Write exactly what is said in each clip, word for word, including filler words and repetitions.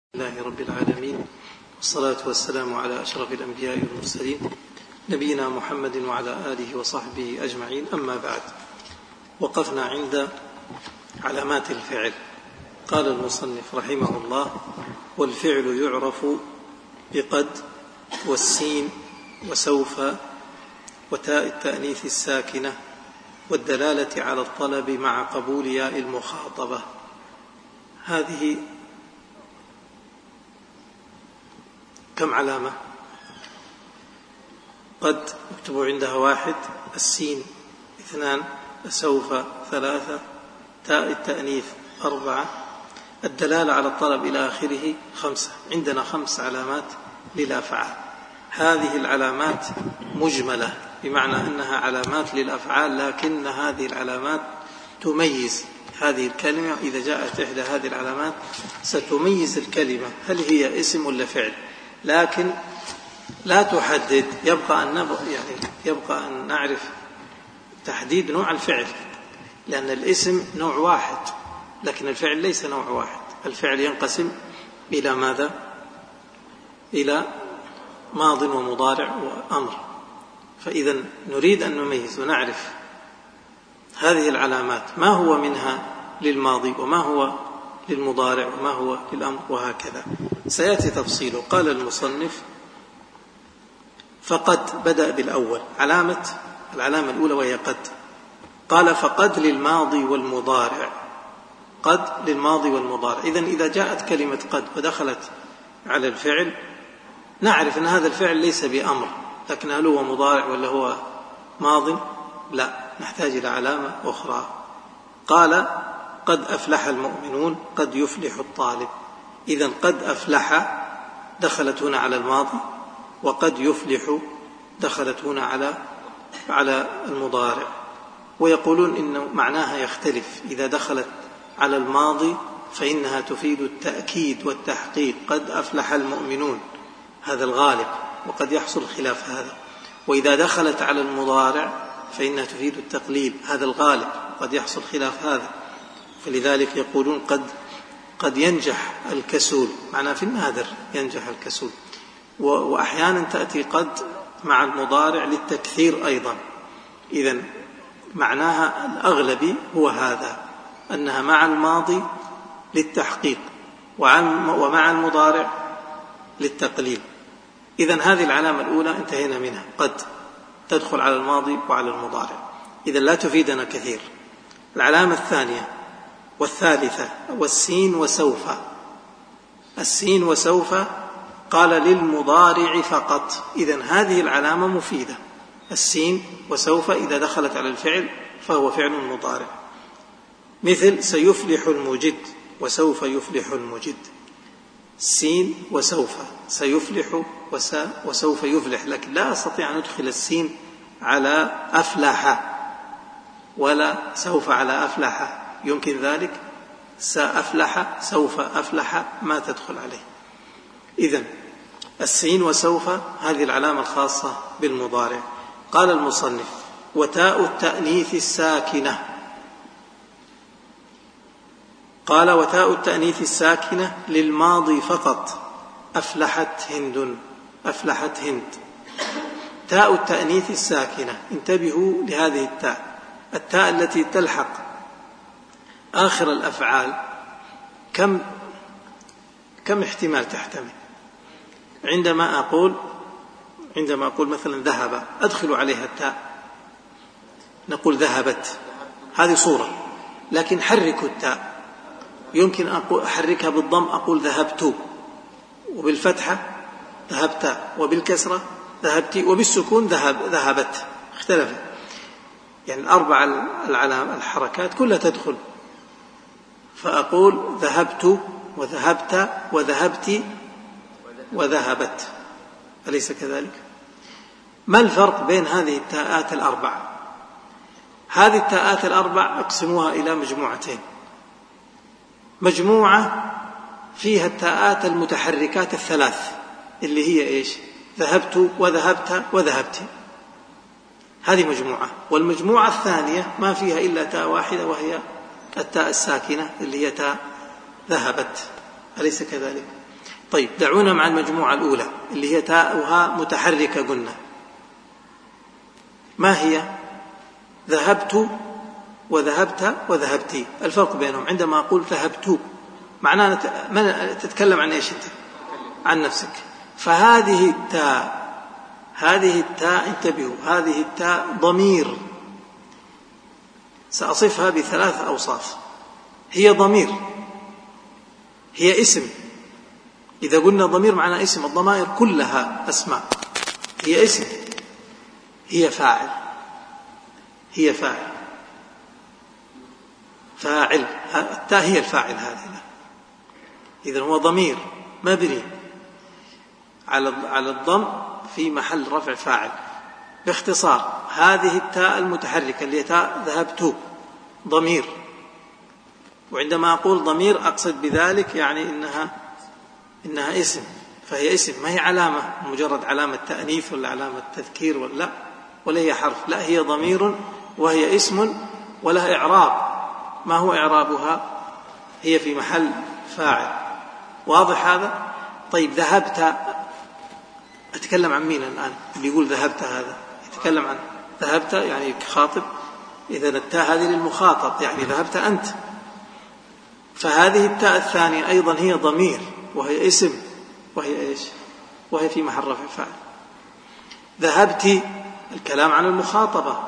لله رب العالمين، والصلاة والسلام على أشرف الأنبياء والمرسلين نبينا محمد وعلى آله وصحبه أجمعين. أما بعد، وقفنا عند علامات الفعل. قال المصنف رحمه الله: والفعل يعرف بقد والسين وسوف وتاء التأنيث الساكنة والدلالة على الطلب مع قبول ياء المخاطبة. هذه كم علامة؟ قد اكتبوا عندها واحد، السين اثنان، سوف ثلاثة، تاء التأنيث أربعة، الدلالة على الطلب إلى آخره خمسة. عندنا خمس علامات للأفعال. هذه العلامات مجملة، بمعنى أنها علامات للأفعال، لكن هذه العلامات تميز هذه الكلمة. إذا جاءت إحدى هذه العلامات ستميز الكلمة هل هي اسم ولا فعل، لكن لا تحدد. يبقى أن يعني يبقى أن نعرف تحديد نوع الفعل، لأن الاسم نوع واحد لكن الفعل ليس نوع واحد. الفعل ينقسم إلى ماذا؟ إلى ماض ومضارع وأمر. فإذا نريد أن نميز ونعرف هذه العلامات، ما هو منها للماضي وما هو للمضارع وما هو للأمر، وهكذا سيأتي تفصيله. قال المصنف: فقد بدأ بالأول، علامة العلامة الأولى وهي قد. قال: فقد للماضي والمضارع. قد للماضي والمضارع. إذن إذا جاءت كلمة قد ودخلت على الفعل نعرف أن هذا الفعل ليس بأمر، لكن هل هو مضارع ولا هو ماض؟ لا، نحتاج إلى علامة أخرى. قال: قد أفلح المؤمنون، قد يفلح الطالب. إذن قد أفلح دخلت هنا على الماضي، وقد يفلح دخلت هنا على على المضارع. ويقولون إن معناها يختلف. إذا دخلت على الماضي فإنها تفيد التأكيد والتحقيق، قد أفلح المؤمنون، هذا الغالب، وقد يحصل خلاف هذا. وإذا دخلت على المضارع فإنها تفيد التقليل، هذا الغالب، قد يحصل خلاف هذا. فلذلك يقولون قد قد ينجح الكسول، معناه في النادر ينجح الكسول. وأحيانا تأتي قد مع المضارع للتكثير أيضا. إذن معناها الأغلبي هو هذا، أنها مع الماضي للتحقيق ومع المضارع للتقليل. إذن هذه العلامة الأولى انتهينا منها، قد تدخل على الماضي وعلى المضارع، إذن لا تفيدنا كثير. العلامة الثانية والثالثة والسين وسوف. السين وسوف قال للمضارع فقط. إذن هذه العلامة مفيدة. السين وسوف إذا دخلت على الفعل فهو فعل مضارع، مثل سيفلح المجد وسوف يفلح المجد. السين وسوف، سيفلح وسوف يفلح، لكن لا أستطيع أن أدخل السين على أفلح ولا سوف على أفلح. يمكن ذلك؟ سأفلح سوف أفلح ما تدخل عليه. إذن السين وسوف هذه العلامة الخاصة بالمضارع. قال المصنف: وتاء التأنيث الساكنة. قال: وتاء التأنيث الساكنة للماضي فقط، أفلحت هند، أفلحت هند. تاء التأنيث الساكنة، انتبهوا لهذه التاء، التاء التي تلحق آخر الأفعال. كم كم احتمال تحتمل؟ عندما أقول عندما أقول مثلا ذهب، أدخل عليها التاء، نقول ذهبت، هذه صورة. لكن حركوا التاء، يمكن أن أحركها بالضم، أقول ذهبت، وبالفتحة ذهبت، وبالكسرة ذهبت، وبالسكون ذهب ذهبت. اختلفت، يعني الأربع العلام الحركات كلها تدخل. فأقول ذهبت وذهبت وذهبت وذهبت، أليس كذلك؟ ما الفرق بين هذه التاءات الأربع؟ هذه التاءات الأربع أقسموها إلى مجموعتين. مجموعة فيها التاءات المتحركات الثلاث اللي هي إيش؟ ذهبت وذهبت وذهبت، هذه مجموعة. والمجموعة الثانية ما فيها إلا تاء واحدة، وهي التاء الساكنة اللي هي تاء ذهبت، أليس كذلك؟ طيب دعونا مع المجموعة الأولى اللي هي تاؤها متحركة قلنا. ما هي؟ ذهبت وذهبت وذهبتي. الفرق بينهم عندما أقول ذهبت معناه تتكلم عن إيش أنت؟ عن نفسك. فهذه التاء هذه التاء انتبهوا، هذه التاء ضمير، سأصفها بثلاث أوصاف. هي ضمير، هي اسم. إذا قلنا ضمير معنى اسم، الضمائر كلها أسماء. هي اسم، هي فاعل، هي فاعل فاعل التاء هي الفاعل هذه. إذن هو ضمير مبني على على الضم في محل رفع فاعل. باختصار هذه التاء المتحركة اللي هي تاء ذهبت ضمير، وعندما أقول ضمير أقصد بذلك يعني إنها إنها اسم، فهي اسم، ما هي علامة مجرد علامة تأنيث ولا علامة تذكير ولا لا، ولا هي حرف، لا هي ضمير وهي اسم ولها إعراب. ما هو إعرابها؟ هي في محل فاعل. واضح هذا؟ طيب ذهبت، أتكلم عن مين الآن؟ اللي يقول ذهبت هذا يتكلم عن ذهبت يعني خاطب، إذا التاء هذه للمخاطب يعني ذهبت أنت. فهذه التاء الثانية أيضا هي ضمير وهي اسم، وهي إيش؟ وهي في محل رفع فاعل. ذهبت الكلام عن المخاطبة،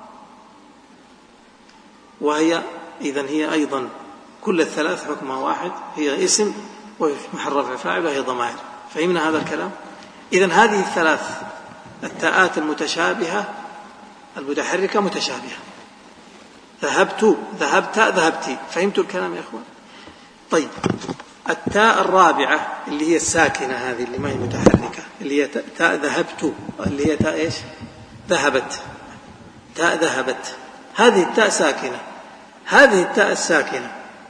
وهي إذن هي أيضا كل الثلاث حكمها واحد، هي اسم وهي في محل رفع فاعل وهي ضمائر. فهمنا هذا الكلام؟ إذن هذه الثلاث التاءات المتشابهة المتحركة متشابهة. ذهبت ذهبت ذهبتي. فهمتوا الكلام يا أخوان؟ طيب التاء الرابعة اللي هي الساكنة هذه اللي ما هي متحركة، اللي هي تاء ذهبت، اللي هي تاء إيش؟ ذهبت، تاء ذهبت. هذه التاء ساكنة. هذه التاء الساكنة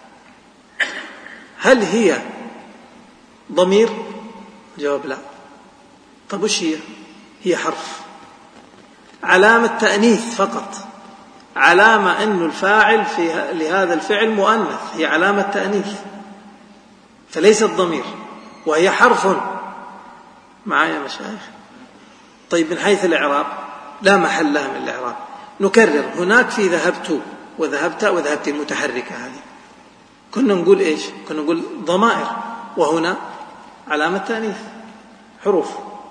هل هي ضمير؟ جواب لا. طب وش هي؟ هي حرف، علامة تأنيث فقط، علامة أن الفاعل في لهذا الفعل مؤنث، هي علامة تأنيث، فليست ضمير، وهي حرف. معايا مشايخ؟ طيب من حيث الإعراب لا محل لها من الإعراب. نكرر، هناك في ذهبت وذهبت وذهبت المتحركة هذه كنا نقول إيش؟ كنا نقول ضمائر، وهنا علامة تأنيث حروف.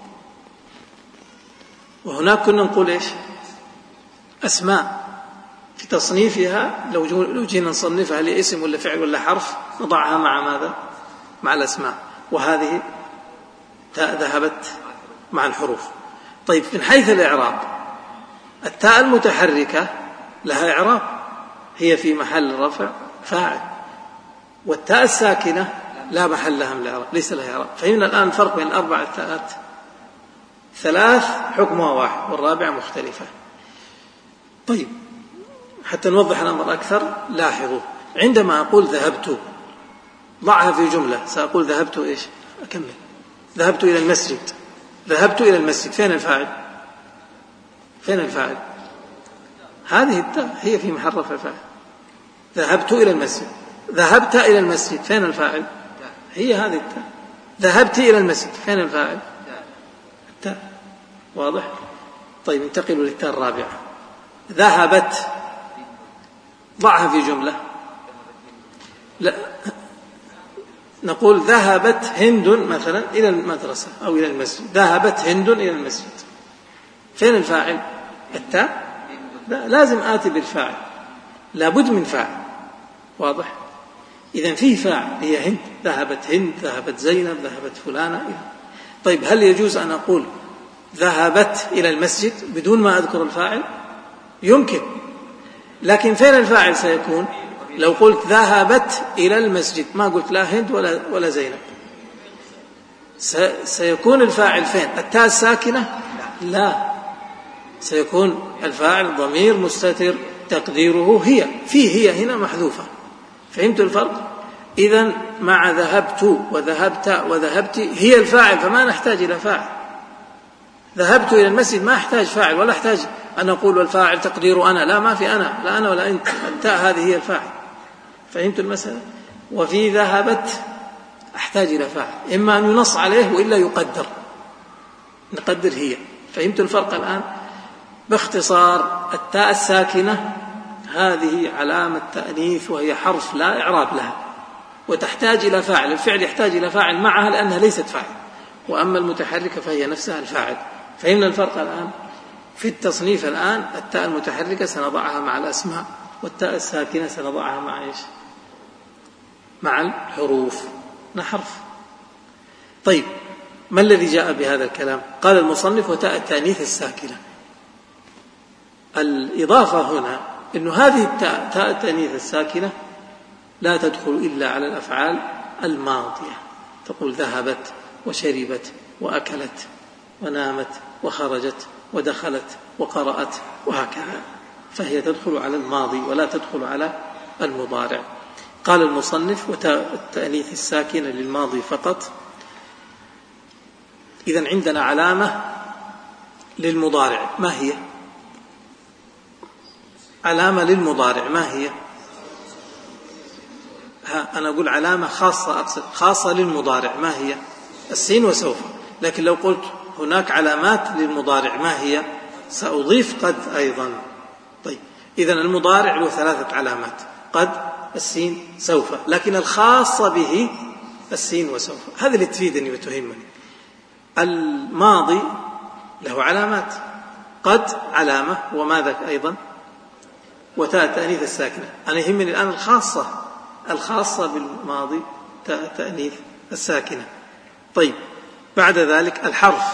وهناك كنا نقول إيش؟ أسماء. في تصنيفها لو جينا نصنفها لاسم ولا فعل ولا حرف نضعها مع ماذا؟ مع الأسماء. وهذه تاء ذهبت مع الحروف. طيب من حيث الإعراب التاء المتحركة لها إعراب، هي في محل رفع فاعل، والتاء الساكنة لا محل لها من الإعراب، ليس لها إعراب. فهمنا الآن الفرق بين الأربع التاءات، ثلاث حكمها واحد والرابع مختلفة. طيب حتى نوضح الأمر أكثر لاحظوا، عندما أقول ذهبت ضعها في جملة، سأقول ذهبت إيش؟ أكمل. ذهبت إلى المسجد. ذهبت إلى المسجد، فين الفاعل؟ فين الفاعل؟ هذه التاء هي في محل رفع فاعل. ذهبت إلى المسجد. ذهبت إلى المسجد، فين الفاعل؟ هي هذه التاء. ذهبت إلى المسجد، فين الفاعل؟ التاء. واضح؟ طيب انتقلوا للتاء الرابعة. ذهبت ضعها في جملة. لا، نقول ذهبت هند مثلا إلى المدرسة أو إلى المسجد. ذهبت هند إلى المسجد، فين الفاعل؟ التاء. لا، لازم آتي بالفاعل، لابد من فاعل. واضح؟ إذن فيه فاعل، هي هند. ذهبت هند، ذهبت زينب، ذهبت فلانة. طيب هل يجوز أن أقول ذهبت إلى المسجد بدون ما أذكر الفاعل؟ يمكن، لكن فين الفاعل سيكون؟ لو قلت ذهبت إلى المسجد ما قلت لا هند ولا, ولا زينب، سيكون الفاعل فين؟ التاء الساكنة؟ لا، سيكون الفاعل ضمير مستتر تقديره هي، فيه هي هنا محذوفة. فهمت الفرق؟ إذن مع ذهبت وذهبت وذهبت هي الفاعل، فما نحتاج إلى فاعل. ذهبت إلى المسجد ما أحتاج فاعل، ولا أحتاج أن أقول والفاعل تقدير أنا، لا، ما في أنا، لا أنا ولا أنت، التاء هذه هي الفاعل. فهمت المسألة؟ وفي ذهبت أحتاج إلى فاعل، إما أن ينص عليه وإلا يقدر، نقدر هي. فهمت الفرق الآن؟ باختصار التاء الساكنة هذه علامة تأنيث وهي حرف لا إعراب لها وتحتاج إلى فاعل، الفعل يحتاج إلى فاعل معها لأنها ليست فاعل، وأما المتحركة فهي نفسها الفاعل. فهمنا الفرق الآن؟ في التصنيف الآن التاء المتحركة سنضعها مع الأسماء، والتاء الساكنة سنضعها مع إيش؟ مع الحروف، نحرف. طيب ما الذي جاء بهذا الكلام؟ قال المصنف وتاء التأنيث الساكنة. الإضافة هنا إنه هذه التاء تاء التأنيث الساكنة لا تدخل إلا على الأفعال الماضية، تقول ذهبت وشربت وأكلت ونامت وخرجت ودخلت وقرأت وهكذا، فهي تدخل على الماضي ولا تدخل على المضارع. قال المصنف وتاء التأنيث الساكنة للماضي فقط. إذن عندنا علامة للمضارع، ما هي؟ علامة للمضارع ما هي؟ ها أنا أقول علامة خاصة، أقصد خاصة للمضارع، ما هي؟ السين وسوف. لكن لو قلت هناك علامات للمضارع ما هي؟ سأضيف قد أيضا. طيب إذن المضارع له ثلاثة علامات، قد، السين، سوف، لكن الخاصة به السين وسوف. هذا اللي تفيدني وتهمني. الماضي له علامات، قد علامة، وماذا أيضا؟ وتاء التأنيث الساكنة. أنا يهمني الآن الخاصة، الخاصة بالماضي تاء التأنيث الساكنة. طيب بعد ذلك الحرف.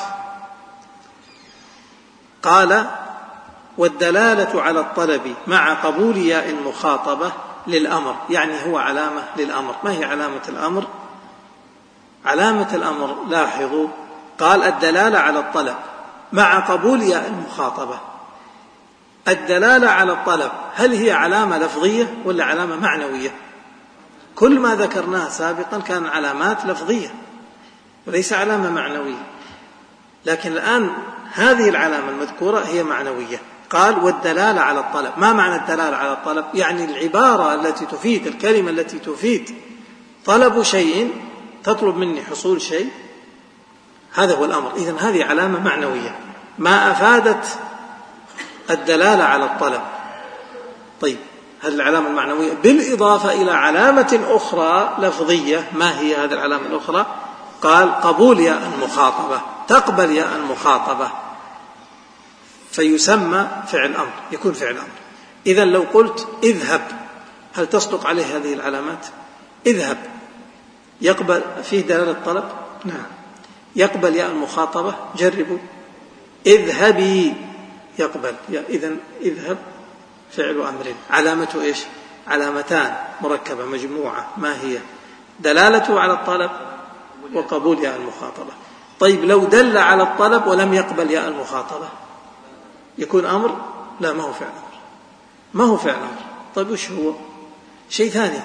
قال والدلالة على الطلب مع قبول ياء المخاطبة للأمر، يعني هو علامة للأمر. ما هي علامة الأمر؟ علامة الأمر لاحظوا قال الدلالة على الطلب مع قبول ياء المخاطبة. الدلالة على الطلب هل هي علامة لفظية ولا علامة معنوية؟ كل ما ذكرناه سابقا كان علامات لفظية وليس علامة معنوية، لكن الآن هذه العلامة المذكورة هي معنوية. قال والدلالة على الطلب. ما معنى الدلالة على الطلب؟ يعني العبارة التي تفيد، الكلمة التي تفيد طلب شيء، تطلب مني حصول شيء، هذا هو الأمر. إذن هذه علامة معنوية ما أفادت الدلالة على الطلب. طيب هذه العلامة المعنوية بالإضافة إلى علامة أخرى لفظية. ما هي هذه العلامة الأخرى؟ قال قبول ياء المخاطبة، تقبل ياء المخاطبة فيسمى فعل أمر، يكون فعل أمر. إذن لو قلت اذهب، هل تصدق عليه هذه العلامات؟ اذهب يقبل فيه دلالة الطلب؟ نعم. يقبل ياء المخاطبة؟ جربوا. اذهبي يقبل. إذن اذهب فعل أمر، علامته إيش؟ علامتان مركبة مجموعة. ما هي؟ دلالته على الطلب وقبول ياء المخاطبة. طيب لو دل على الطلب ولم يقبل ياء المخاطبة يكون أمر؟ لا، ما هو فعل أمر، ما هو فعل أمر. طيب وش هو؟ شيء ثاني،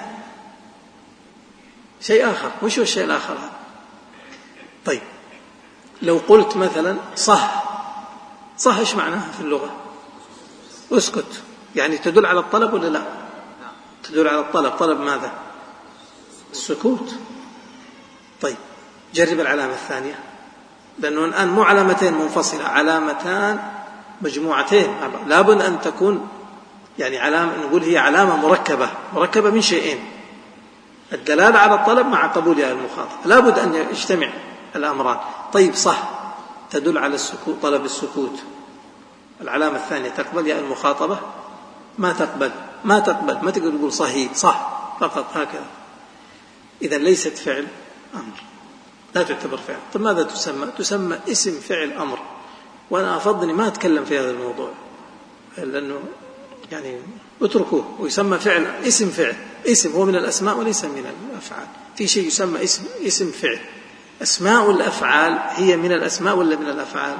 شيء آخر. وش هو الشيء الآخر هذا؟ طيب لو قلت مثلا صح، صح إيش معناها في اللغة؟ اسكت، يعني تدل على الطلب ولا لا؟ تدل على الطلب. طلب ماذا؟ السكوت. طيب جرب العلامة الثانية، لأنه الآن مو علامتين منفصلة، علامتان مجموعتين، لابد أن تكون يعني علامة، نقول هي علامة مركبة، مركبة من شيئين، الدلالة على الطلب مع قبول ياء المخاطب، لابد أن يجتمع الأمران. طيب صح تدل على السكوت، طلب السكوت. العلامة الثانية تقبل ياء المخاطبة؟ ما تقبل، ما تقبل، ما تقدر تقول صحيح صح فقط هكذا. إذا ليست فعل أمر، لا تعتبر فعل. طيب ماذا تسمى؟ تسمى اسم فعل أمر. وأنا أفضل ما أتكلم في هذا الموضوع لأنه يعني اتركوه. ويسمى فعل اسم فعل، اسم هو من الأسماء وليس من الأفعال. في شيء يسمى اسم اسم فعل. أسماء الأفعال هي من الأسماء ولا من الأفعال؟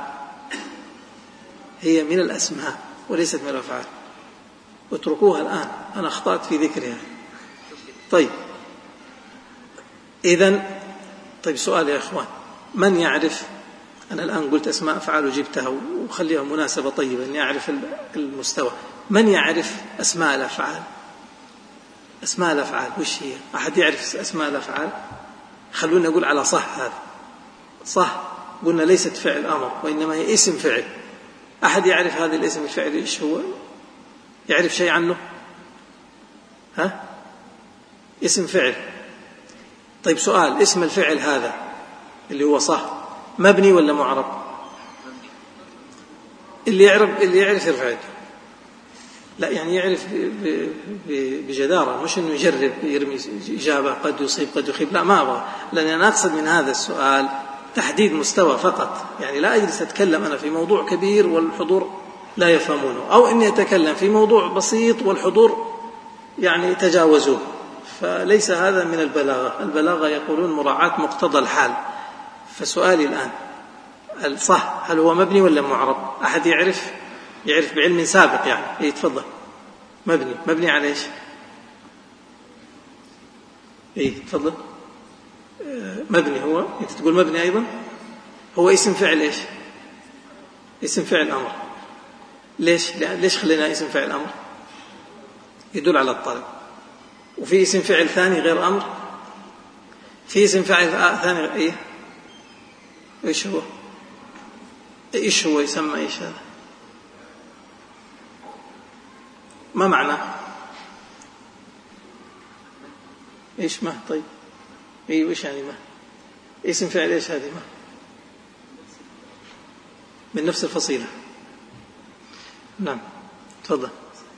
هي من الأسماء وليست من الأفعال. اتركوها الآن، أنا أخطأت في ذكرها. طيب إذن طيب سؤال يا إخوان، من يعرف، أنا الآن قلت أسماء أفعال وجبتها وخليها مناسبة طيبة أن يعرف المستوى. من يعرف أسماء الأفعال؟ أسماء الأفعال وش هي؟ أحد يعرف أسماء الأفعال؟ خلونا نقول على صح هذا صح، قلنا ليست فعل أمر وإنما هي اسم فعل. أحد يعرف هذا الاسم الفعل إيش هو؟ يعرف شيء عنه؟ ها؟ اسم فعل. طيب سؤال، اسم الفعل هذا اللي هو صح مبني ولا معرب؟ اللي يعرف اللي يعرف يرفع يده. لا يعني يعرف بجدارة، مش إنه يجرب يرمي إجابة قد يصيب قد يخيب، لا ما أبغى، لأن أنا أقصد من هذا السؤال تحديد مستوى فقط. يعني لا أجلس أتكلم أنا في موضوع كبير والحضور لا يفهمونه، أو إني أتكلم في موضوع بسيط والحضور يعني تجاوزوه، فليس هذا من البلاغة. البلاغة يقولون مراعاة مقتضى الحال. فسؤالي الآن الصح هل هو مبني ولا معرب؟ أحد يعرف يعرف بعلم سابق يعني يتفضل. مبني. مبني على إيش؟ إيه تفضل. مبني هو، أنت تقول مبني أيضا. هو اسم فعل إيش؟ اسم فعل أمر. ليش ليش خلينا اسم فعل أمر؟ يدل على الطلب. وفي اسم فعل ثاني غير أمر، في اسم فعل ثاني إيه؟ إيش هو؟ إيش هو يسمى إيش هذا؟ ما معنى؟ إيش ما؟ طيب إيه وإيش يعني ما؟ اسم فعل إيش هذه ما؟ من نفس الفصيلة. نعم تفضل.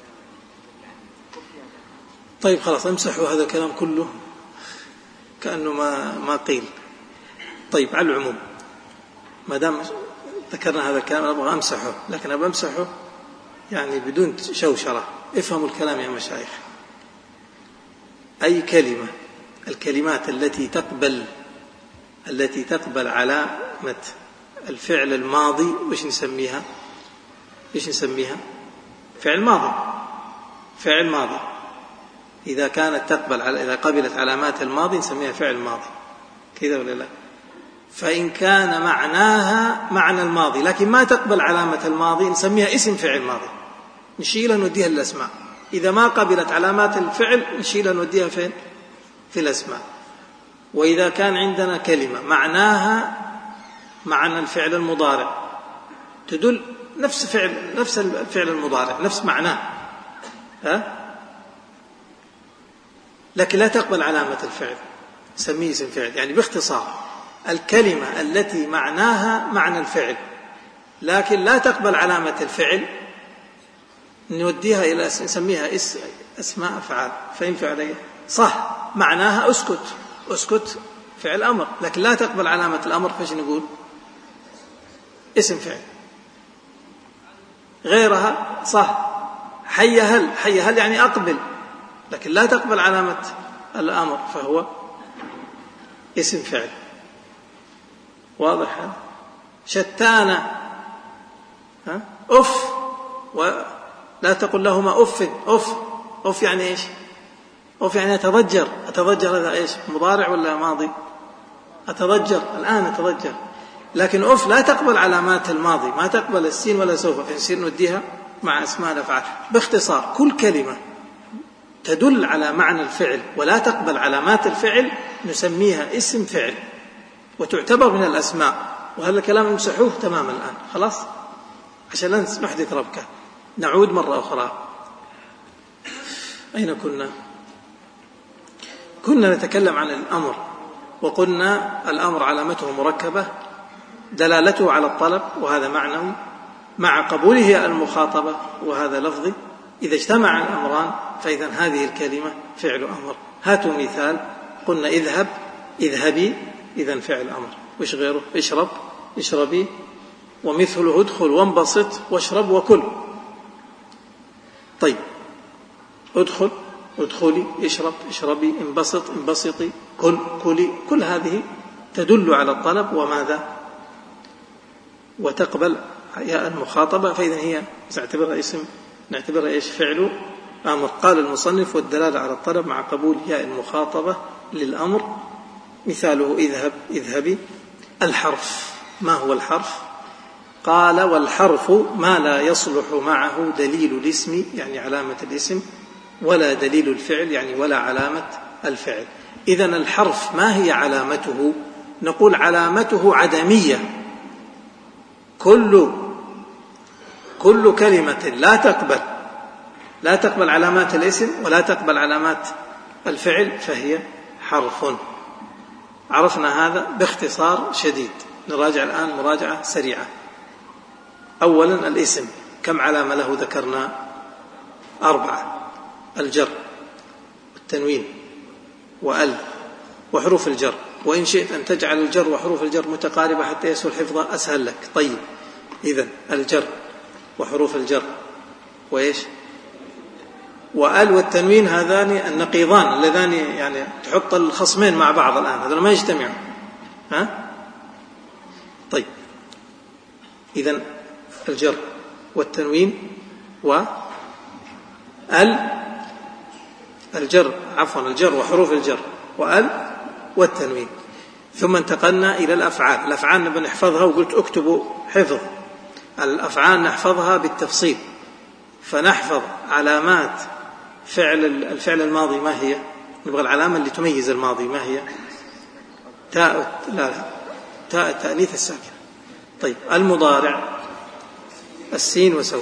طيب خلاص امسحوا هذا الكلام كله كأنه ما ما قيل. طيب على العموم ما دام ذكرنا هذا الكلام أبغى أمسحه، لكن أبغى أمسحه يعني بدون شوشرة. افهموا الكلام يا مشايخ. أي كلمة، الكلمات التي تقبل التي تقبل علامة الفعل الماضي وإيش نسميها؟ إيش نسميها؟ فعل ماضي. فعل ماضي إذا كانت تقبل على إذا قبلت علامات الماضي نسميها فعل ماضي، كذا ولا لا؟ فإن كان معناها معنى الماضي لكن ما تقبل علامة الماضي نسميها اسم فعل ماضي، نشيلها نوديها للأسماء. إذا ما قبلت علامات الفعل نشيلها نوديها فين؟ في الأسماء. وإذا كان عندنا كلمة معناها معنى الفعل المضارع تدل نفس فعل نفس الفعل المضارع نفس معناه، ها؟ لكن لا تقبل علامة الفعل نسميه اسم فعل. يعني باختصار الكلمة التي معناها معنى الفعل لكن لا تقبل علامة الفعل نوديها إلى نسميها اسماء أفعال. فهمت علي؟ صح معناها أسكت، أسكت فعل أمر لكن لا تقبل علامة الأمر، فايش نقول؟ اسم فعل. غيرها صح حي هل، حي هل يعني أقبل لكن لا تقبل علامة الأمر فهو اسم فعل. واضح هذا؟ شتانا ها؟ أف ولا تقل لهما أف. أف أف يعني إيش؟ أف يعني أتضجر. أتضجر هذا إيش؟ مضارع ولا ماضي؟ أتضجر الآن أتضجر. لكن أف لا تقبل علامات الماضي، ما تقبل السين ولا سوف، فنصير نوديها مع أسماء الأفعال. باختصار كل كلمة تدل على معنى الفعل ولا تقبل علامات الفعل نسميها اسم فعل وتعتبر من الأسماء. وهذا الكلام نمسحوه تماما الآن خلاص عشان لا نحدث ربكة. نعود مرة أخرى. أين كنا؟ كنا نتكلم عن الأمر وقلنا الأمر علامته مركبة دلالته على الطلب وهذا معنوي مع قبوله المخاطبة وهذا لفظي. إذا اجتمع الأمران فإذا هذه الكلمة فعل أمر. هاتوا مثال. قلنا اذهب اذهبي إذن فعل أمر. وش غيره؟ اشرب اشربي، ومثله ادخل وانبسط واشرب وكل. طيب ادخل ادخلي، اشرب اشربي، انبسط انبسطي، كل كلي، كل هذه تدل على الطلب وماذا؟ وتقبل ياء المخاطبة، فإذا هي نعتبرها اسم نعتبرها إيش؟ فعل أمر. قال المصنف والدلالة على الطلب مع قبول ياء المخاطبة للأمر. مثاله اذهب اذهبي. الحرف، ما هو الحرف؟ قال والحرف ما لا يصلح معه دليل الاسم يعني علامة الاسم ولا دليل الفعل يعني ولا علامة الفعل. إذن الحرف ما هي علامته؟ نقول علامته عدمية. كل كل كلمة لا تقبل لا تقبل علامات الاسم ولا تقبل علامات الفعل فهي حرف. عرفنا هذا باختصار شديد. نراجع الآن مراجعة سريعة. أولا الاسم كم علامة له؟ ذكرنا أربعة: الجر والتنوين وال وحروف الجر. وإن شئت أن تجعل الجر وحروف الجر متقاربة حتى يسهل حفظها أسهل لك. طيب، إذن الجر وحروف الجر وإيش وال والتنوين، هذان النقيضان اللذان يعني تحط الخصمين مع بعض الآن، هذا ما يجتمعون. ها؟ طيب، إذن الجر والتنوين و ال الجر عفوا الجر وحروف الجر وال والتنوين. ثم انتقلنا إلى الأفعال. الأفعال نبي نحفظها، وقلت اكتبوا حفظ الأفعال نحفظها بالتفصيل. فنحفظ علامات فعل الفعل الماضي ما هي؟ نبغى العلامة اللي تميز الماضي ما هي؟ تاء لا لا تاء التأنيث الساكنة. طيب، المضارع السين وسوف.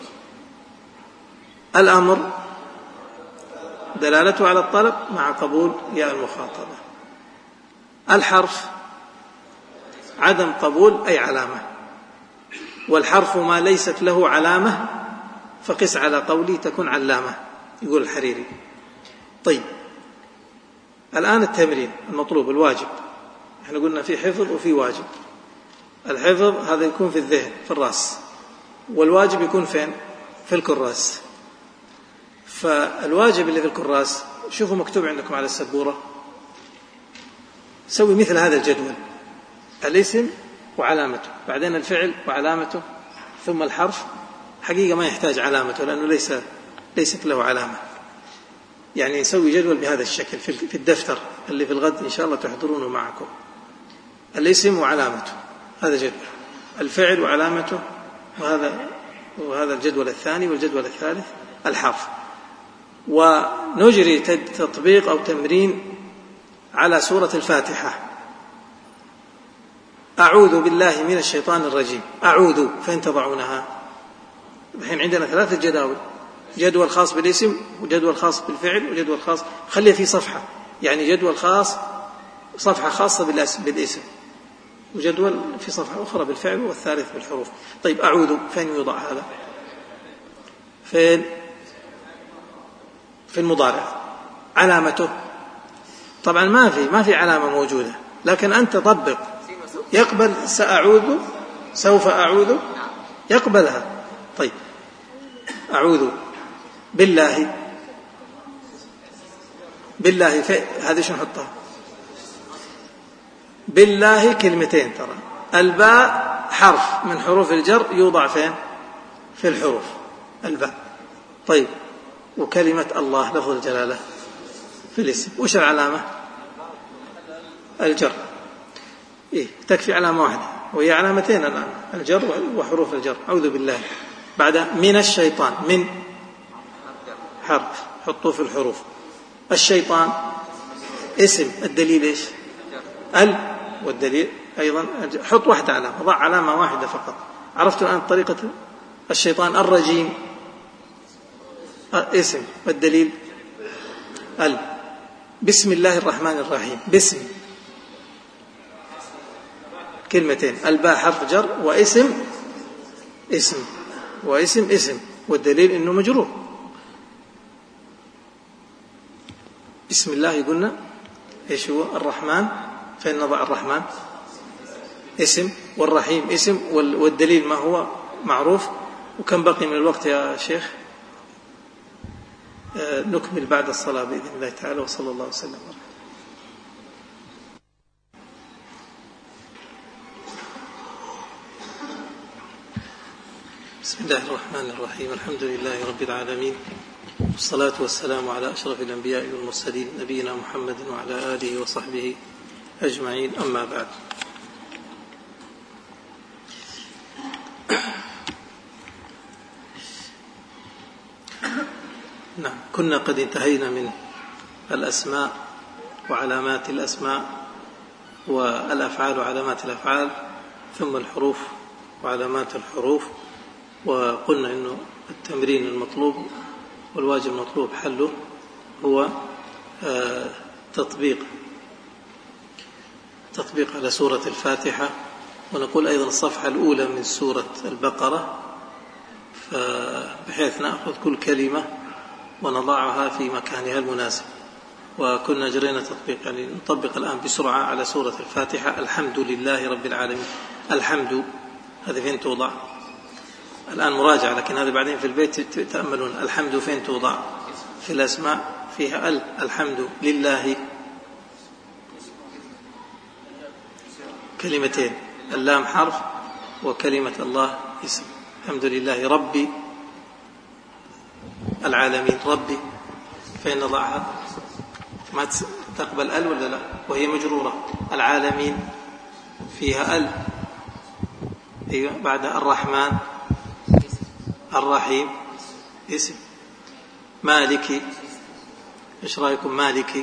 الأمر دلالته على الطلب مع قبول ياء المخاطبة. الحرف عدم قبول أي علامة. والحرف ما ليست له علامة فقس على قولي تكون علامة، يقول الحريري. طيب، الآن التمرين المطلوب الواجب. احنا قلنا في حفظ وفي واجب. الحفظ هذا يكون في الذهن في الرأس، والواجب يكون فين؟ في الكراس. فالواجب اللي في الكراس شوفوا مكتوب عندكم على السبورة. سوي مثل هذا الجدول: الاسم وعلامته، بعدين الفعل وعلامته، ثم الحرف. حقيقة ما يحتاج علامته لأنه ليس ليست له علامة. يعني نسوي جدول بهذا الشكل في الدفتر اللي في الغد إن شاء الله تحضرونه معكم. الاسم وعلامته هذا جدول، الفعل وعلامته، وهذا وهذا الجدول الثاني، والجدول الثالث الحرف. ونجري تطبيق أو تمرين على سورة الفاتحة. أعوذ بالله من الشيطان الرجيم. أعوذ فين تضعونها؟ الحين عندنا ثلاثة جداول: جدول خاص بالاسم، وجدول خاص بالفعل، وجدول خاص خليه في صفحة، يعني جدول خاص صفحة خاصة بالاسم، وجدول في صفحة أخرى بالفعل، والثالث بالحروف. طيب، أعوذ فين يوضع هذا؟ فين؟ في المضارع. علامته طبعا ما في ما في علامة موجودة، لكن أنت طبق. يقبل سأعوذ، سوف أعوذ، يقبلها. طيب، أعوذ بالله. بالله هذه شو نحطها؟ بالله كلمتين ترى. الباء حرف من حروف الجر يوضع فين؟ في الحروف الباء. طيب، وكلمة الله لفظ الجلالة في الاسم وش العلامة؟ الجر. إيه، تكفي علامة واحدة وهي علامتين الآن: الجر وحروف الجر. أعوذ بالله. بعد من الشيطان، من حرف حطوه في الحروف. الشيطان اسم، الدليل إيش؟ ال، والدليل أيضا حط واحدة علامة، ضع علامة واحدة فقط. عرفتوا الآن طريقة الشيطان. الرجيم اسم، والدليل ال. بسم الله الرحمن الرحيم. بسم كلمتين، الباء حرف جر، واسم اسم، واسم اسم، والدليل إنه مجرور. بسم الله قلنا إيش هو؟ الرحمن فين نضع الرحمن؟ اسم، والرحيم اسم، والدليل ما هو؟ معروف. وكم بقي من الوقت يا شيخ؟ نكمل بعد الصلاة بإذن الله تعالى. وصلى الله وسلم. بسم الله الرحمن الرحيم. الحمد لله رب العالمين، والصلاة والسلام على أشرف الأنبياء والمرسلين، نبينا محمد وعلى آله وصحبه أجمعين. أما بعد، نعم، كنا قد انتهينا من الأسماء وعلامات الأسماء، والأفعال وعلامات الأفعال، ثم الحروف وعلامات الحروف. وقلنا إنه التمرين المطلوب والواجب المطلوب حله هو تطبيق تطبيق على سورة الفاتحة. ونقول أيضا الصفحة الأولى من سورة البقرة، بحيث نأخذ كل كلمة ونضعها في مكانها المناسب. وكنا جرينا تطبيق، يعني نطبق الآن بسرعة على سورة الفاتحة. الحمد لله رب العالمين. الحمد هذا فين توضع؟ الآن مراجعة، لكن هذا بعدين في البيت تأملون. الحمد فين توضع؟ في الأسماء فيها ال. الحمد لله كلمتين، اللام حرف وكلمة الله اسم. الحمد لله ربي العالمين. ربي فين نضعها؟ ما تقبل ال ولا لا؟ وهي مجرورة. العالمين فيها ال. أيوة. بعد الرحمن الرحيم اسم. مالكي ايش رايكم؟ مالكي.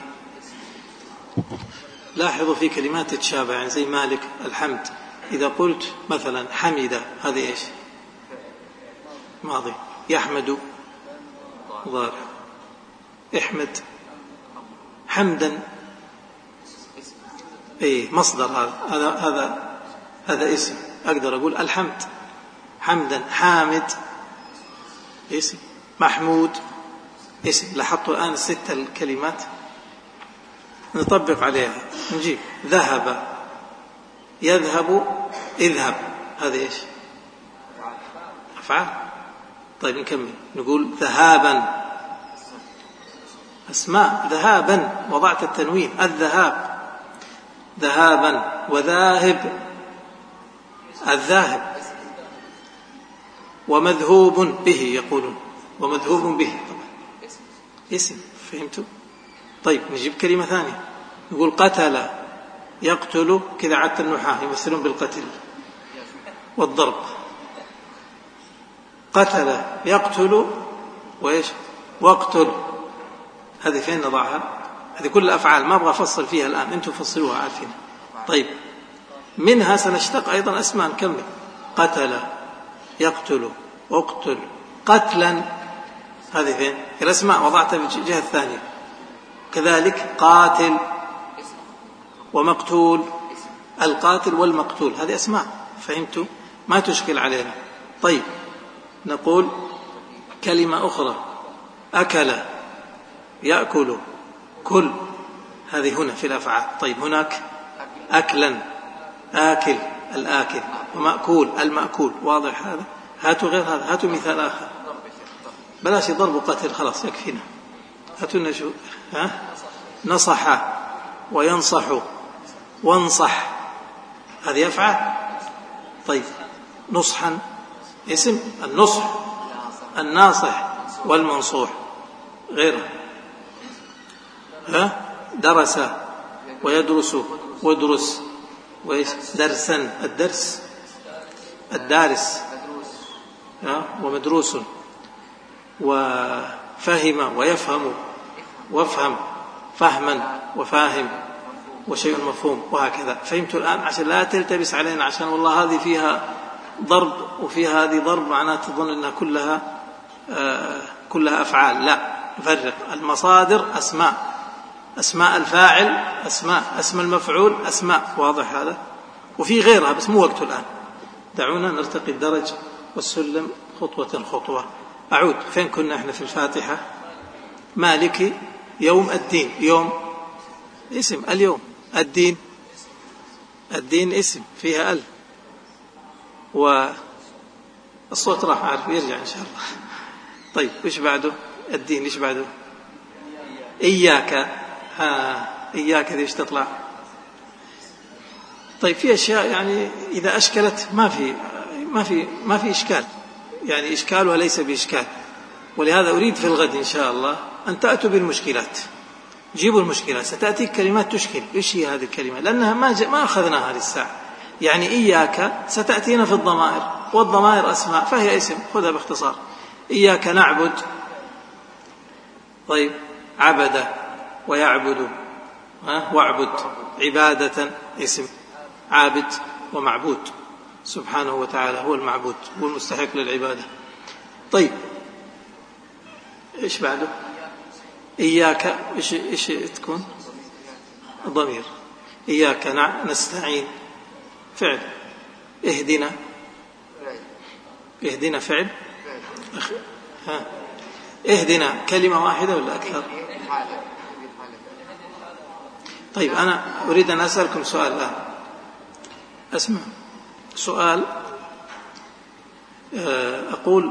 لاحظوا في كلمات تتشابه، يعني زي مالك الحمد. إذا قلت مثلا حمد، هذه ايش؟ ماضي. يحمد ضارع. احمد حمدا اي مصدر. هذا هذا هذا هذا اسم. اقدر اقول الحمد حمدا. حامد اسم. محمود اسم. لاحظتوا الآن الستة الكلمات نطبق عليها. نجيب ذهب يذهب اذهب، هذا ايش؟ أفعال. طيب نكمل، نقول ذهابا أسماء. ذهابا وضعت التنوين. الذهاب ذهابا. وذاهب الذاهب. ومذهوب به يقولون. ومذهوب به طبعا اسم. فهمتوا؟ طيب نجيب كلمة ثانية، نقول قتل يقتل. كذا عادة النحاة يمثلون بالقتل والضرب. قتل يقتل وإيش؟ واقتل. هذه فين نضعها؟ هذه كل الأفعال، ما أبغى أفصل فيها الآن، أنتم فصلوها عارفين. طيب منها سنشتق أيضا أسماء. نكمل. قتل يقتل اقتل قتلا. هذه فين؟ في الأسماء وضعتها في الجهة الثانية. كذلك قاتل ومقتول. القاتل والمقتول هذه أسماء. فهمتوا؟ ما تشكل علينا. طيب نقول كلمة أخرى. أكل يأكل كل. هذه هنا في الأفعال. طيب هناك أكلا آكل الآكل. ومأكول المأكول. واضح هذا؟ هاتوا غير هذا، هاتوا مثال آخر. بلاش ضرب قتل، خلاص يكفينا. هاتوا لنا شو؟ ها؟ نصح وينصح وانصح. هذه أفعال. طيب نصحا اسم. النصح الناصح والمنصوح غيره. ها؟ درس ويدرس ودرس. وإيش؟ درسا الدرس الدارس. ها؟ ومدروس. وفهم ويفهم وافهم فهما وفاهم وشيء مفهوم، وهكذا. فهمتوا الآن؟ عشان لا تلتبس علينا، عشان والله هذه فيها ضرب وفيها هذه ضرب، معناه تظن أنها كلها آه كلها أفعال. لا، نفرق. المصادر أسماء. أسماء الفاعل أسماء. اسم المفعول أسماء. واضح هذا؟ وفي غيرها بس مو وقته الآن. دعونا نرتقي الدرج والسلم خطوة خطوة. أعود. فين كنا احنا في الفاتحة؟ مالك يوم الدين. يوم اسم. اليوم. الدين الدين اسم فيها ال. والصوت راح عارف يرجع إن شاء الله. طيب وش بعده؟ الدين إيش بعده؟ إياك. ها إياك ذي إيش تطلع؟ طيب في أشياء يعني إذا أشكلت ما في ما في ما في إشكال، يعني إشكالها ليس بإشكال. ولهذا أريد في الغد إن شاء الله أن تأتوا بالمشكلات. جيبوا المشكلات. ستأتي كلمات تشكل. إيش هي هذه الكلمة؟ لأنها ما ما أخذناها للساعة. يعني إياك ستأتينا في الضمائر، والضمائر أسماء فهي اسم. خذها باختصار. إياك نعبد. طيب عبد ويعبد. واعبد عبادة اسم عابد ومعبود سبحانه وتعالى هو المعبود هو المستحق للعبادة. طيب إيش بعده؟ إياك إيش إيش تكون ضمير إياك نستعين فعل اهدنا اهدنا فعل ها اهدنا كلمة واحدة ولا أكثر؟ طيب أنا أريد أن أسألكم سؤال الآن. أسمع سؤال أقول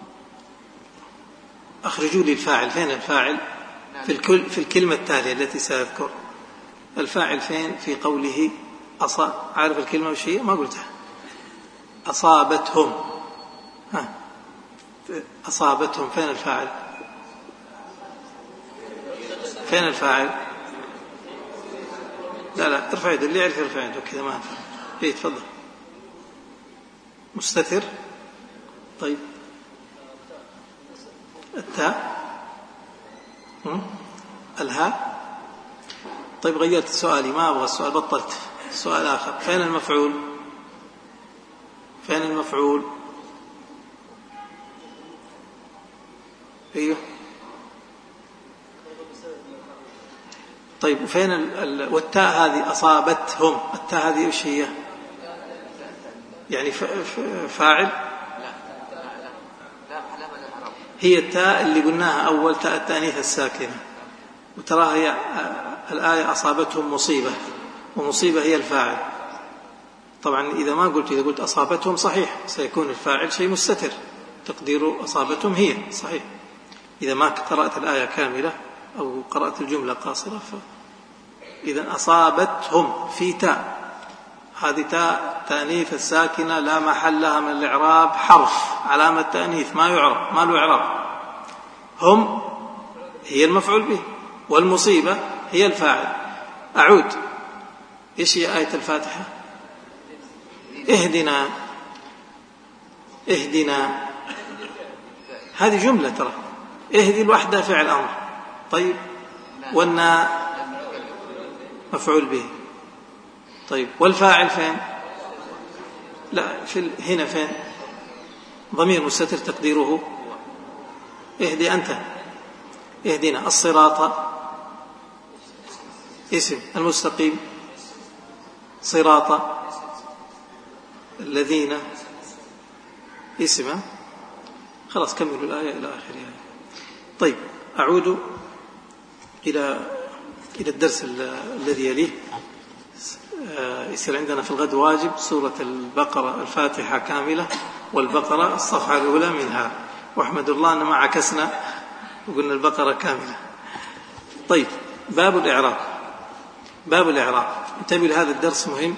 أخرجوا لي الفاعل. فين الفاعل في الكل في الكلمة التالية التي سأذكر؟ الفاعل فين في قوله أصاب؟ عارف الكلمة وش هي؟ ما قلتها. أصابتهم ها أصابتهم فين الفاعل؟ فين الفاعل؟ لا لا ارفع يده اللي يعرف يرفع يده كذا ما أنفع. إيه تفضل. مستتر. طيب التاء الهاء. طيب غيرت سؤالي ما أبغى السؤال بطلت سؤال آخر. فين المفعول؟ فين المفعول؟ أيوه طيب وفين ال... والتاء هذه أصابتهم التاء هذه إيش هي؟ يعني ف... ف... فاعل؟ هي التاء اللي قلناها أول تاء التأنيث الساكنة وتراها هي الآية أصابتهم مصيبة ومصيبة هي الفاعل. طبعا إذا ما قلت إذا قلت أصابتهم صحيح سيكون الفاعل شيء مستتر تقدير أصابتهم هي صحيح. إذا ما قرأت الآية كاملة أو قرأت الجملة قاصرة إذا أصابتهم في تاء هذه تاء تأنيث الساكنة لا محل لها من الإعراب حرف علامة تأنيث ما يعرب ما له إعراب. هم هي المفعول به والمصيبة هي الفاعل. أعود إيش هي آية الفاتحة؟ اهدنا اهدنا هذه جملة ترى اهدي الوحدة فعل أمر. طيب والنا مفعول به. طيب والفاعل فين؟ لا في هنا فين؟ ضمير مستتر تقديره اهدي أنت اهدنا. الصراط اسم المستقيم صراط الذين اسم. خلاص كملوا الآية إلى آخرها. طيب أعود إلى إلى الدرس الذي يليه. يصير عندنا في الغد واجب سورة البقرة الفاتحة كاملة والبقرة الصفحة الأولى منها واحمد الله أن ما عكسنا وقلنا البقرة كاملة. طيب باب الإعراب. باب الإعراب انتبه لهذا الدرس مهم.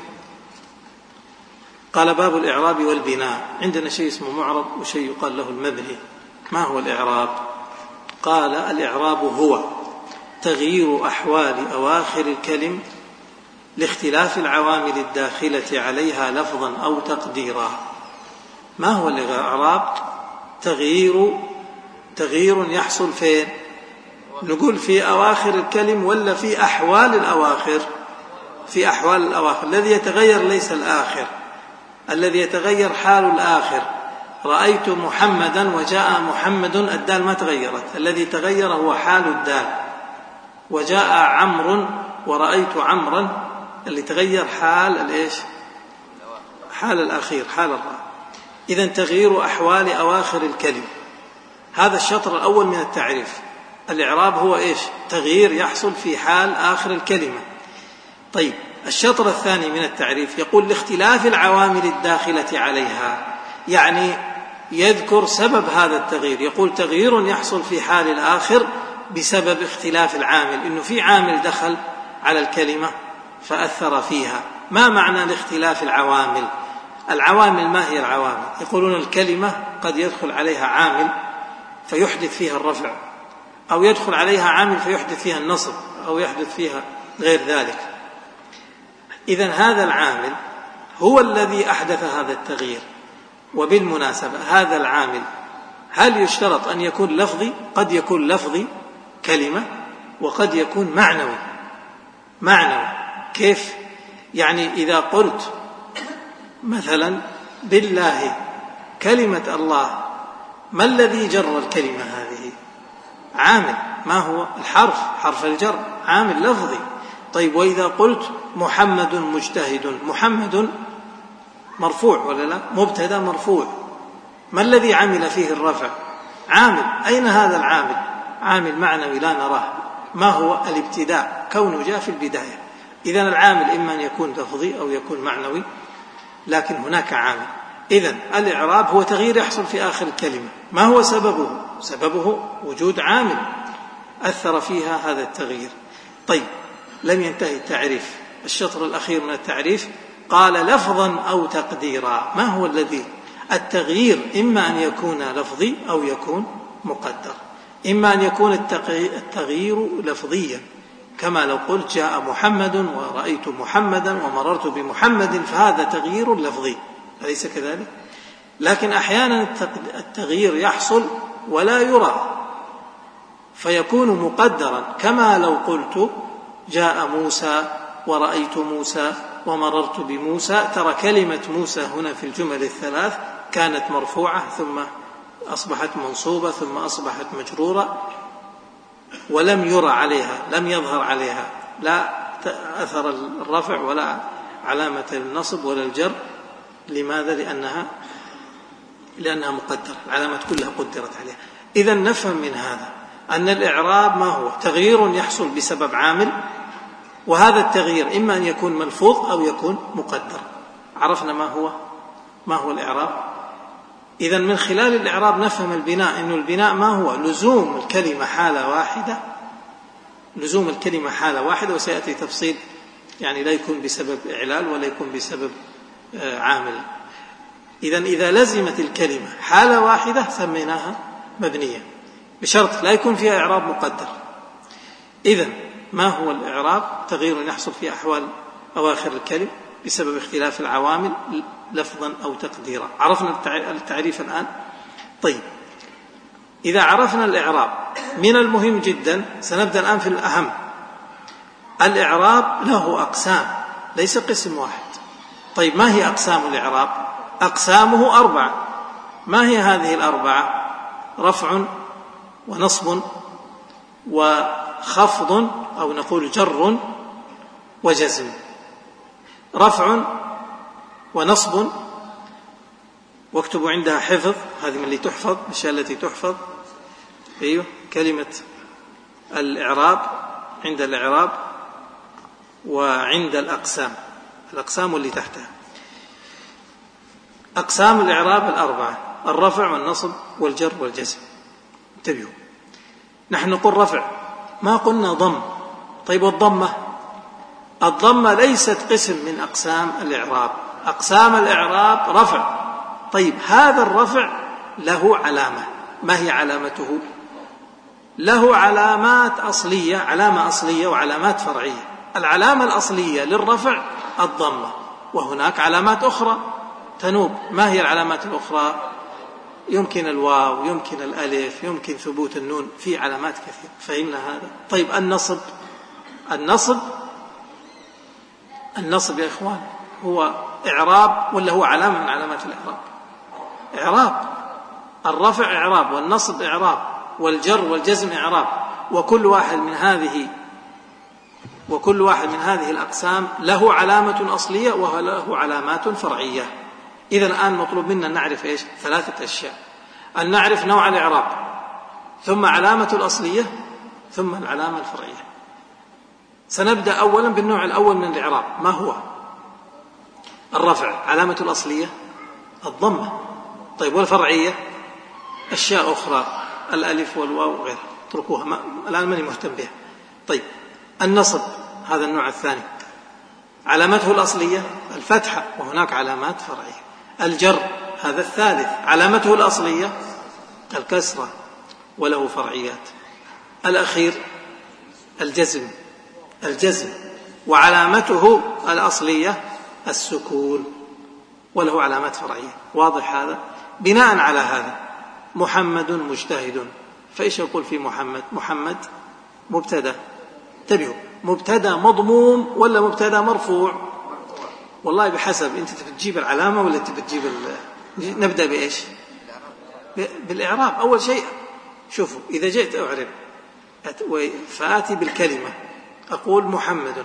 قال باب الإعراب والبناء. عندنا شيء اسمه معرب وشيء يقال له المبني. ما هو الإعراب؟ قال الإعراب هو تغيير أحوال أواخر الكلم لاختلاف العوامل الداخلة عليها لفظا أو تقديرا. ما هو الإعراب؟ تغيير تغيير يحصل فين؟ نقول في أواخر الكلم ولا في أحوال الأواخر؟ في أحوال الأواخر. الذي يتغير ليس الآخر، الذي يتغير حال الآخر. رأيت محمدا وجاء محمد الدال ما تغيرت، الذي تغير هو حال الدال. وجاء عمرو ورأيت عمرا اللي تغير حال الإيش؟ حال الأخير حال الراء. إذن تغيير أحوال أواخر الكلم هذا الشطر الأول من التعريف. الإعراب هو إيش؟ تغيير يحصل في حال آخر الكلمة. طيب الشطر الثاني من التعريف يقول لاختلاف العوامل الداخلة عليها، يعني يذكر سبب هذا التغيير. يقول تغيير يحصل في حال الآخر بسبب اختلاف العامل، إنه في عامل دخل على الكلمة فأثر فيها. ما معنى لاختلاف العوامل؟ العوامل ما هي العوامل؟ يقولون الكلمة قد يدخل عليها عامل فيحدث فيها الرفع، أو يدخل عليها عامل فيحدث فيها النصب، أو يحدث فيها غير ذلك. إذن هذا العامل هو الذي أحدث هذا التغيير. وبالمناسبة هذا العامل هل يشترط أن يكون لفظي؟ قد يكون لفظي كلمة وقد يكون معنوي. معنوي. كيف؟ يعني إذا قلت مثلا بالله كلمة الله، ما الذي جر الكلمة هذه؟ عامل. ما هو؟ الحرف، حرف الجر، عامل لفظي. طيب وإذا قلت محمد مجتهد، محمد مرفوع ولا لا؟ مبتدا مرفوع، ما الذي عمل فيه الرفع؟ عامل. أين هذا العامل؟ عامل معنوي لا نراه. ما هو؟ الابتداء، كونه جاء في البداية. إذن العامل إما أن يكون لفظي أو يكون معنوي، لكن هناك عامل. إذن الإعراب هو تغيير يحصل في آخر الكلمة. ما هو سببه؟ سببه وجود عامل أثر فيها هذا التغيير. طيب لم ينتهي التعريف، الشطر الأخير من التعريف قال لفظا أو تقديرا. ما هو الذي؟ التغيير إما أن يكون لفظي أو يكون مقدر. إما أن يكون التغيير لفظيا، كما لو قلت جاء محمد ورأيت محمدا ومررت بمحمد، فهذا تغيير لفظي، أليس كذلك؟ لكن أحيانا التغيير يحصل ولا يرى فيكون مقدرا، كما لو قلت جاء موسى ورأيت موسى ومررت بموسى. ترى كلمة موسى هنا في الجمل الثلاث كانت مرفوعة ثم أصبحت منصوبة ثم أصبحت مجرورة، ولم يرى عليها، لم يظهر عليها لا أثر الرفع ولا علامة النصب ولا الجر. لماذا؟ لأنها لأنها مقدرة، العلامات كلها قدرت عليها. إذن نفهم من هذا أن الإعراب ما هو؟ تغيير يحصل بسبب عامل، وهذا التغيير إما أن يكون ملفوظ أو يكون مقدر. عرفنا ما هو ما هو الإعراب. إذن من خلال الإعراب نفهم البناء، إنه البناء ما هو؟ لزوم الكلمة حالة واحدة، لزوم الكلمة حالة واحدة، وسيأتي تفصيل، يعني لا يكون بسبب إعلال ولا يكون بسبب عامل. إذن إذا لزمت الكلمة حالة واحدة سميناها مبنية، بشرط لا يكون فيها إعراب مقدر. إذن ما هو الإعراب؟ تغيير يحصل في أحوال أواخر الكلم بسبب اختلاف العوامل لفظا أو تقديرا. عرفنا التعريف الآن؟ طيب إذا عرفنا الإعراب، من المهم جدا سنبدأ الآن في الأهم. الإعراب له أقسام، ليس قسم واحد. طيب ما هي أقسام الإعراب؟ أقسامه أربعة. ما هي هذه الأربعة؟ رفع ونصب وخفض أو نقول جر وجزم. رفع ونصب، واكتبوا عندها حفظ، هذه من اللي تحفظ، الأشياء التي تحفظ. أيوه كلمة الإعراب عند الإعراب وعند الأقسام، الأقسام اللي تحتها. أقسام الإعراب الأربعة: الرفع والنصب والجر والجزم. انتبهوا، نحن نقول رفع، ما قلنا ضم. طيب والضمة؟ الضمة ليست قسم من أقسام الإعراب. أقسام الإعراب رفع. طيب هذا الرفع له علامة، ما هي علامته؟ له علامات أصلية، علامة أصلية وعلامات فرعية. العلامة الأصلية للرفع الضمة، وهناك علامات أخرى تنوب. ما هي العلامات الأخرى؟ يمكن الواو، يمكن الألف، يمكن ثبوت النون، في علامات كثيرة. فهمنا هذا؟ طيب النصب، النصب النصب يا إخوان هو إعراب ولا هو علامة من علامات الإعراب؟ إعراب. الرفع إعراب، والنصب إعراب، والجر والجزم إعراب، وكل واحد من هذه وكل واحد من هذه الأقسام له علامة أصلية وله علامات فرعية. إذا الآن مطلوب منا نعرف إيش؟ ثلاثة أشياء: أن نعرف نوع الإعراب، ثم علامة الأصلية، ثم العلامة الفرعية. سنبدأ أولا بالنوع الأول من الإعراب. ما هو؟ الرفع. علامة الأصلية الضمة. طيب والفرعية؟ أشياء أخرى، الألف والواو وغيرها، اتركوها، ما الآن ماني مهتم بها. طيب النصب، هذا النوع الثاني، علامته الأصلية الفتحة، وهناك علامات فرعية. الجر هذا الثالث، علامته الأصلية الكسرة وله فرعيات. الأخير الجزم، الجزم وعلامته الأصلية السكون وله علامات فرعية. واضح هذا؟ بناء على هذا محمد مجتهد، فإيش يقول في محمد؟ محمد مبتدأ. انتبهوا، مبتدا مضموم ولا مبتدا مرفوع؟ والله بحسب أنت تجيب العلامة ولا تجيب ال... نبدأ بإيش؟ بالإعراب. أول شيء شوفوا، إذا جئت أعرب فآتي بالكلمة، أقول محمد،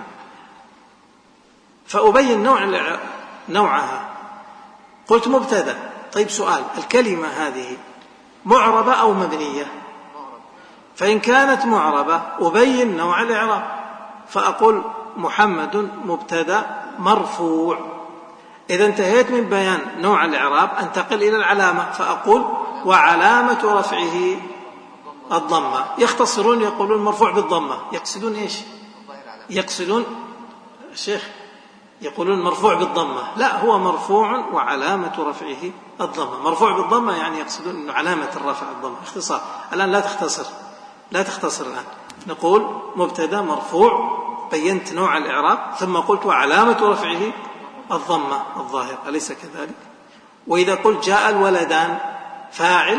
فأبين نوع نوعها، قلت مبتدا. طيب سؤال، الكلمة هذه معربة أو مبنية؟ فإن كانت معربة أبين نوع الإعراب، فأقول محمد مبتدا مرفوع. إذا انتهيت من بيان نوع الإعراب أنتقل إلى العلامة، فأقول وعلامة رفعه الضمة. يختصرون يقولون مرفوع بالضمة، يقصدون إيش؟ يقصدون الشيخ يقولون مرفوع بالضمة، لا، هو مرفوع وعلامة رفعه الضمة. مرفوع بالضمة يعني يقصدون أنه علامة الرفع الضمة، اختصار. الآن لا تختصر لا تختصر الآن، نقول مبتدا مرفوع، بينت نوع الإعراب، ثم قلت وعلامة رفعه الضمة الظاهر، أليس كذلك؟ وإذا قلت جاء الولدان، فاعل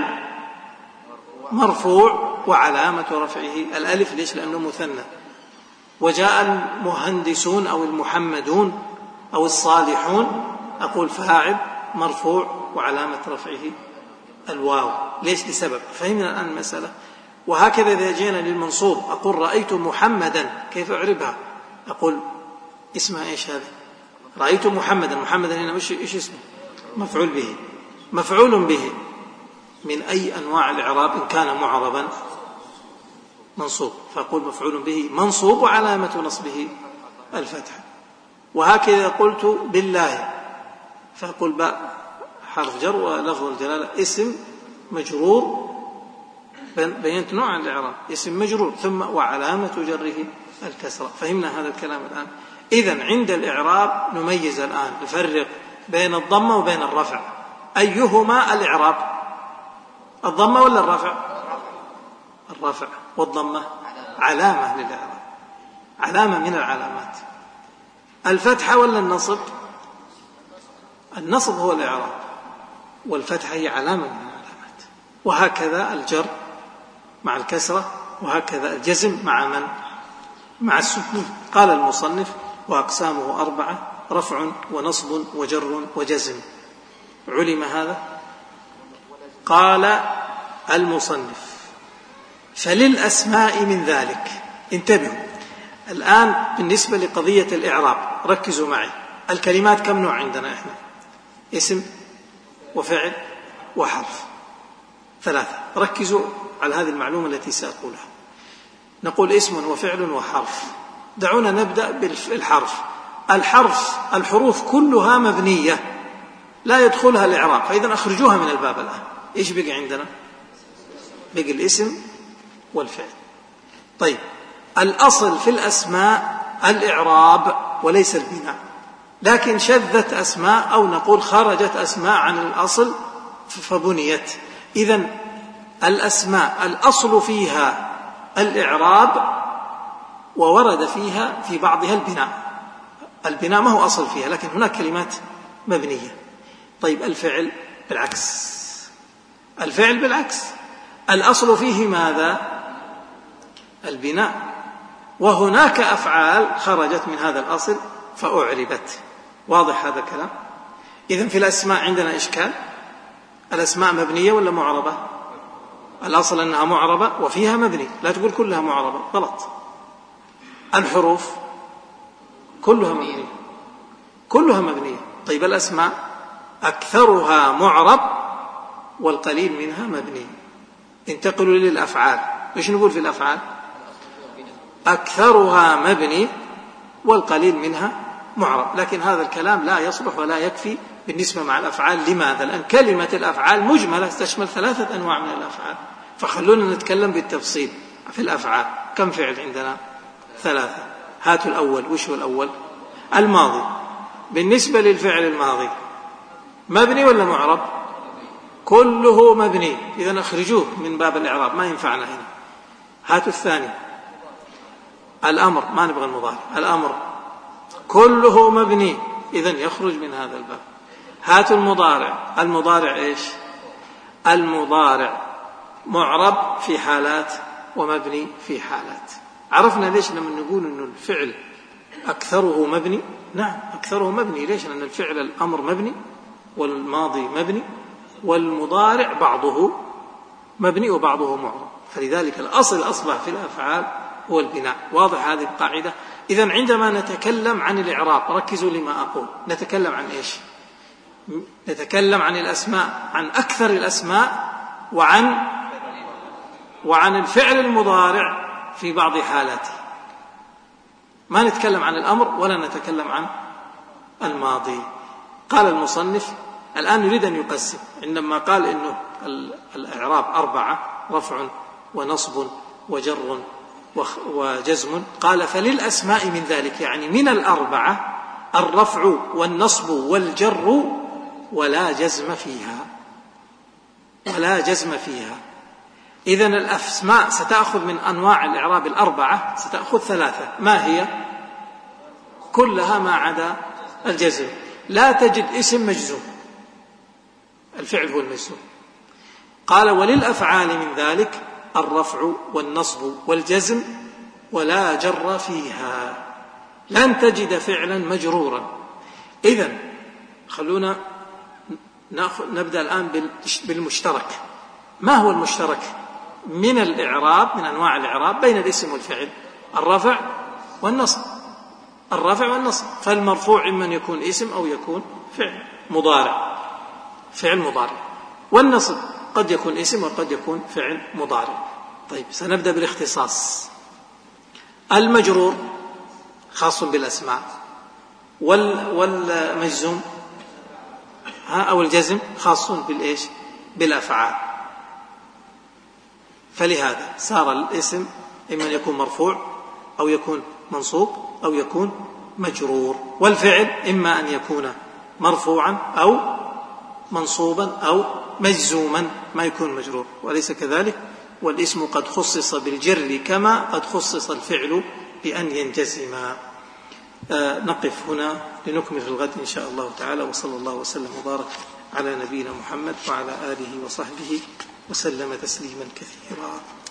مرفوع وعلامة رفعه الألف، ليش؟ لأنه مثنى. وجاء المهندسون أو المحمدون أو الصالحون، أقول فاعل مرفوع وعلامة رفعه الواو، ليش؟ لسبب. فهمنا الآن المسألة. وهكذا إذا جينا للمنصوب، أقول رأيت محمدا، كيف أعربها؟ أقول اسمها إيش هذا؟ رأيت محمدا، محمدا هنا مش إيش اسمه؟ مفعول به. مفعول به من أي أنواع الإعراب إن كان معربا؟ منصوب، فأقول مفعول به منصوب وعلامة نصبه الفتحة. وهكذا قلت بالله، فأقول باء حرف جر ولفظ الجلالة اسم مجرور، بينت نوع الإعراب، اسم مجرور، ثم وعلامة جره الكسرة. فهمنا هذا الكلام الآن. إذن عند الإعراب نميز الآن، نفرق بين الضمة وبين الرفع. أيهما الإعراب؟ الضمة ولا الرفع؟ الرفع. والضمة علامة للإعراب، علامة من العلامات. الفتحة ولا النصب؟ النصب هو الإعراب، والفتحة هي علامة من العلامات. وهكذا الجر مع الكسرة، وهكذا الجزم مع من؟ مع السكون. قال المصنف وأقسامه أربعة: رفع ونصب وجر وجزم. علم هذا؟ قال المصنف فللأسماء من ذلك. انتبهوا الآن بالنسبة لقضية الإعراب، ركزوا معي. الكلمات كم نوع عندنا إحنا؟ اسم وفعل وحرف، ثلاثة. ركزوا على هذه المعلومة التي سأقولها. نقول اسم وفعل وحرف. دعونا نبدأ بالحرف. الحرف الحروف كلها مبنية لا يدخلها الإعراب، فإذا أخرجوها من الباب الآن. إيش بقي عندنا؟ بقي الاسم والفعل. طيب، الأصل في الأسماء الإعراب وليس البناء، لكن شذت أسماء أو نقول خرجت أسماء عن الأصل فبنيت. إذن الأسماء الأصل فيها الإعراب، وورد فيها في بعضها البناء. البناء ما هو أصل فيها، لكن هناك كلمات مبنية. طيب، الفعل بالعكس، الفعل بالعكس الأصل فيه ماذا؟ البناء، وهناك أفعال خرجت من هذا الأصل فأعربت. واضح هذا الكلام؟ إذن في الأسماء عندنا إشكال. الأسماء مبنية ولا معربة؟ الأصل أنها معربة وفيها مبني، لا تقول كلها معربة، غلط. الحروف كلها مبنية، كلها مبنية. طيب، الأسماء أكثرها معرب والقليل منها مبني. انتقلوا للأفعال. إيش نقول في الأفعال؟ أكثرها مبني والقليل منها معرب. لكن هذا الكلام لا يصلح ولا يكفي بالنسبة مع الأفعال. لماذا؟ لأن كلمة الأفعال مجملة تشمل ثلاثة أنواع من الأفعال، فخلونا نتكلم بالتفصيل في الأفعال. كم فعل عندنا؟ ثلاثة. هاتوا الأول. وش هو الأول؟ الماضي. بالنسبة للفعل الماضي مبني ولا معرب؟ كله مبني، إذن أخرجوه من باب الإعراب، ما ينفعنا هنا. هاتوا الثاني، الأمر. ما نبغى المضارع، الأمر كله مبني، إذن يخرج من هذا الباب. هاتوا المضارع. المضارع إيش؟ المضارع معرب في حالات ومبني في حالات. عرفنا ليش لما نقول أنه الفعل أكثره مبني؟ نعم أكثره مبني. ليش؟ لأن الفعل الأمر مبني، والماضي مبني، والمضارع بعضه مبني وبعضه معرب، فلذلك الأصل أصبح في الأفعال هو البناء. واضح هذه القاعدة؟ إذن عندما نتكلم عن الإعراب ركزوا لما أقول، نتكلم عن إيش؟ نتكلم عن الأسماء، عن أكثر الأسماء، وعن وعن الفعل المضارع في بعض حالاته. ما نتكلم عن الأمر ولا نتكلم عن الماضي. قال المصنف الآن يريد أن يقسم، عندما قال إنه الإعراب أربعة: رفع ونصب وجر وجزم، قال فللأسماء من ذلك، يعني من الأربعة الرفع والنصب والجر ولا جزم فيها، ولا جزم فيها. إذن الأسماء ستأخذ من أنواع الإعراب الأربعة ستأخذ ثلاثة، ما هي؟ كلها ما عدا الجزم. لا تجد اسم مجزوم، الفعل هو المجزوم. قال وللأفعال من ذلك الرفع والنصب والجزم ولا جر فيها، لن تجد فعلا مجرورا. إذن خلونا نبدأ الآن بالمشترك. ما هو المشترك من الإعراب، من أنواع الإعراب بين الاسم والفعل؟ الرفع والنصب، الرفع والنصب. فالمرفوع إما أن يكون اسم أو يكون فعل مضارع، فعل مضارع. والنصب قد يكون اسم وقد يكون فعل مضارع. طيب سنبدأ بالاختصاص. المجرور خاص بالأسماء، والمجزوم أو الجزم خاص بالإيش؟ بالأفعال. فلهذا صار الاسم إما أن يكون مرفوع أو يكون منصوب أو يكون مجرور، والفعل إما أن يكون مرفوعا أو منصوبا أو مجزوما ما يكون مجرور، وليس كذلك. والاسم قد خصص بالجر كما قد خصص الفعل بأن ينجزم. آه نقف هنا لنكمل في الغد إن شاء الله تعالى، وصلى الله وسلم وبارك على نبينا محمد وعلى آله وصحبه وسلم تسليما كثيرا.